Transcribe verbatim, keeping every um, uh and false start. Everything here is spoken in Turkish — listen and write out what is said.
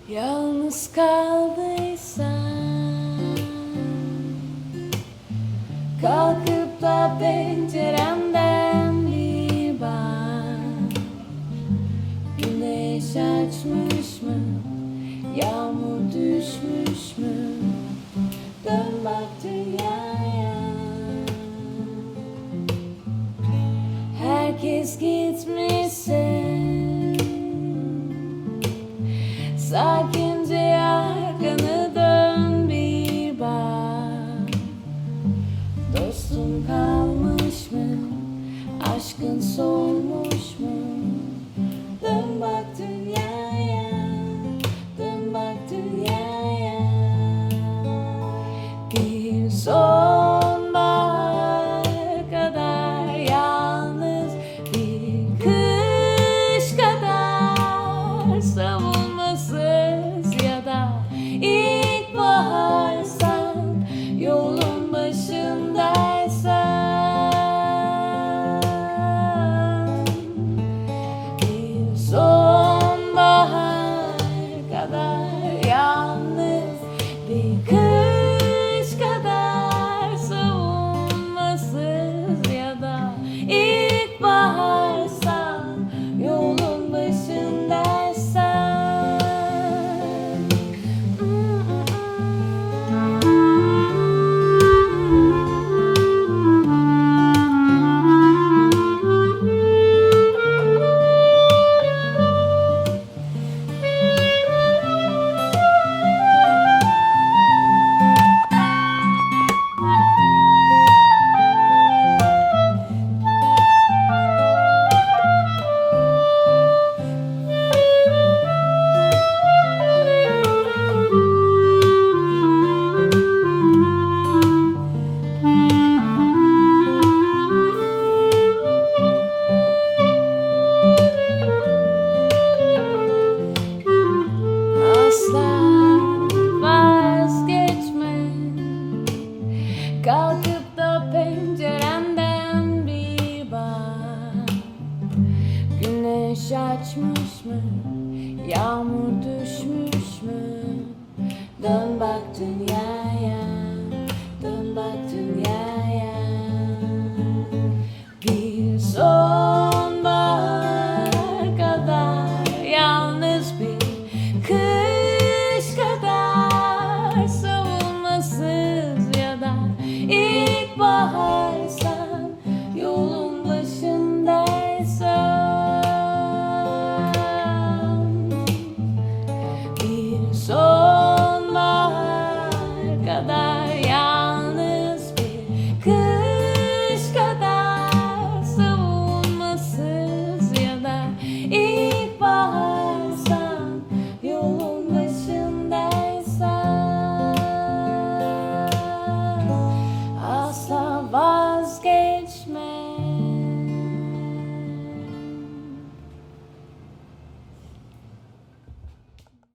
Yalnız kaldıysan, kalkıp da penceremden bir bak. Güneş açmış mı, yağmur düşmüş mü? Dön bak dünyaya. Herkes gitmişse sakince arkanı dön bir bak. Dostun kalmış mı? Aşkın solmuş mu? Dön bak dünyaya, dön bak dünyaya. Bir sonbahar kadar yalnız, bir kış kadar savunmasız, ya da ilkbaharsan, yolun başındaysan. Bir sonbahar kadar yalnız, bir kış kadar savunmasız, ya da ilkbaharsan, yolun başındaysan. Asla vazgeçme, kalkıp da penceremden bir bak. Güneş açmış mı, yağmur